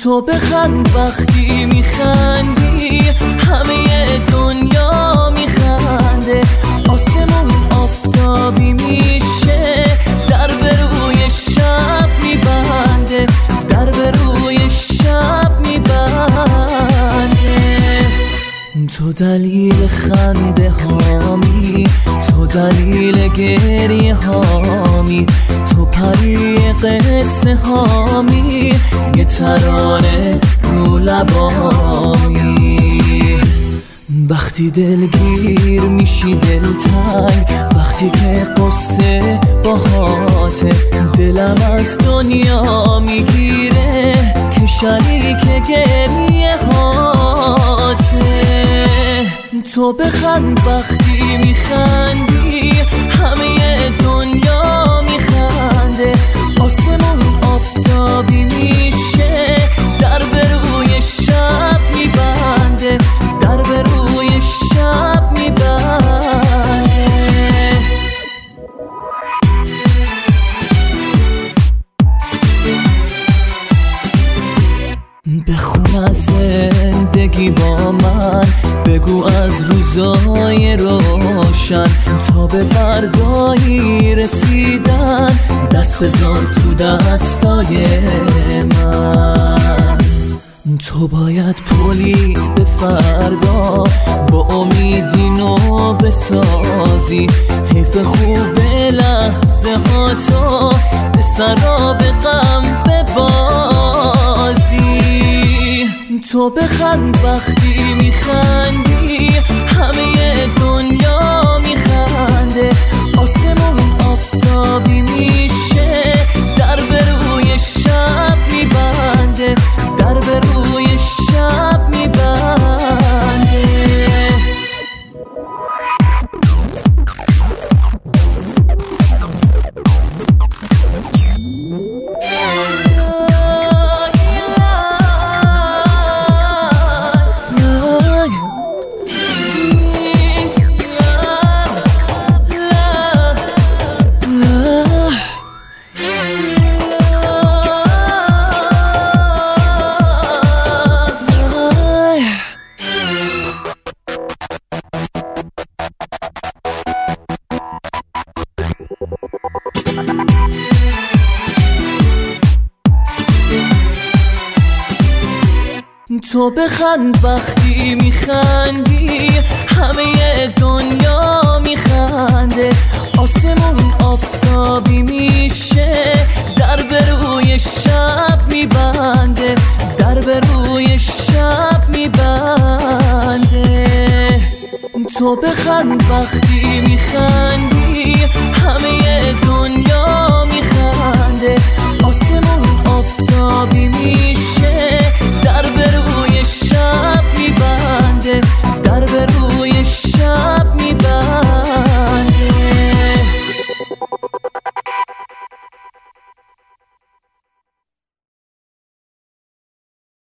تو بخند وقتی میخندی همه دنیا میخنده، آسمون آفتابی میشه، در به روی شب میبنده، در به روی شب میبنده. تو دلیل خنده هامی، تو دلیل گریه هامی، تو پری قصه هامی، یه ترانه رو لبامی. وقتی دلگیر میشی دلتنگ، وقتی که قصه باهاته، دلم از دنیا میگیره که شریک گریه هاته. تو بخند وقتی میخندی همه دنیا میخنده، آسمون آفتابی میشه، در به روی شب میبنده، در به روی شب میبنده. بخون از زندگی با من، بگو از روزای روشن، تا به فردایی رسیدن، دست بذار تو دستای من. تو باید پلی به فردا با امیدی نو بسازی، حیف خوب لحظه ها تو به سراب غم ببازی. تو بخند وقتی میخندی همه دنیا میخنده، آسمون آفتابی میشه، در به روی شب میبنده، در به روی شب میبنده. تو بخند وقتی میخندی همه دنیا میخنده، آسمون آفتابی میشه، در به روی شب میبنده، در به روی شب میبنده. تو بخند وقتی میخندی